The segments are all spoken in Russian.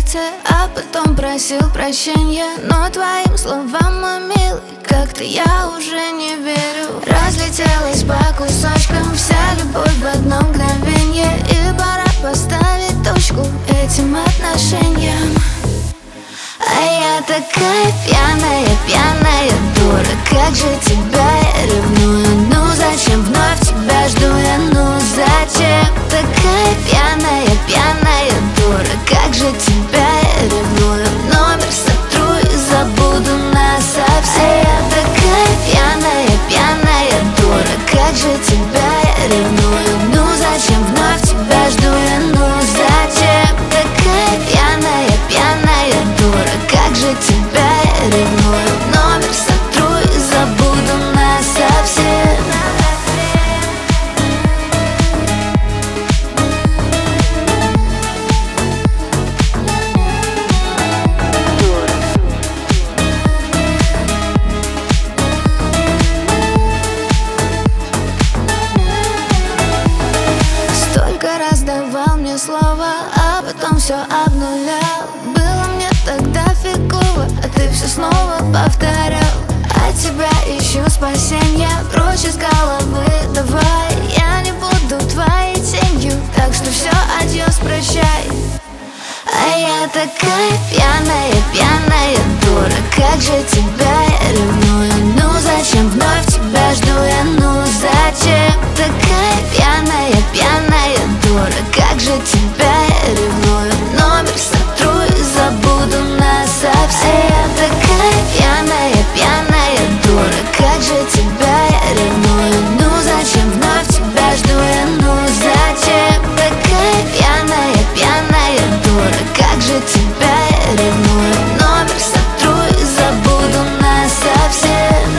сердце, а потом просил прощения. Но твоим словам, мой милый, как-то я уже не верю. Разлетелась по кусочкам вся любовь в одно мгновенье, и пора поставить точку этим отношениям. А я такая пьяная, пьяная дура, как же тебя я ревную. Ну зачем вновь тебя жду я, ну зачем? Такая пьяная, пьяная дура, как же тебя я ревную. Номер сотру и забуду насовсем. А я такая пьяная, пьяная дура, как же тебя я ревную. Ну зачем вновь тебя жду я, ну зачем? Такая пьяная, пьяная дура, как же тебя я ревную. Номер сотру и забуду насовсем. Столько раз давал мне слова, а потом все обнулял. Было мне тогда фигово, а ты все снова повторял. От тебя ищу спасенья, прочь из головы давай. Я не буду твоей тенью, так что все, адьос, прощай. А я такая пьяная, пьяная дура, как же тебя я ревную. Ну зачем вновь тебя жду я, ну зачем? Такая пьяная, пьяная дура, как же тебя я ревную. Номер сотру и забуду насовсем. А я такая пьяная, пьяная дура, как же тебя я ревную. Ну зачем вновь тебя жду я, ну зачем? Такая пьяная, пьяная дура, как же тебя я ревную. Номер сотру и забуду насовсем.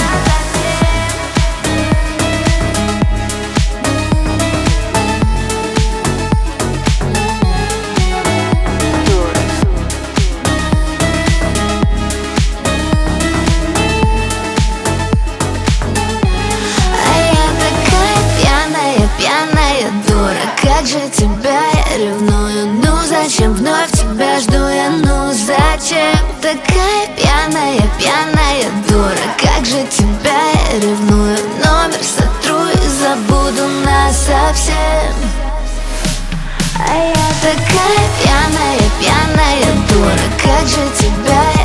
Пьяная дура, как же тебя я ревную. Ну зачем вновь тебя жду я, ну зачем? Такая пьяная, пьяная дура, как же тебя я ревную. Номер сотру и забуду насовсем. А я такая пьяная, пьяная дура, как же тебя я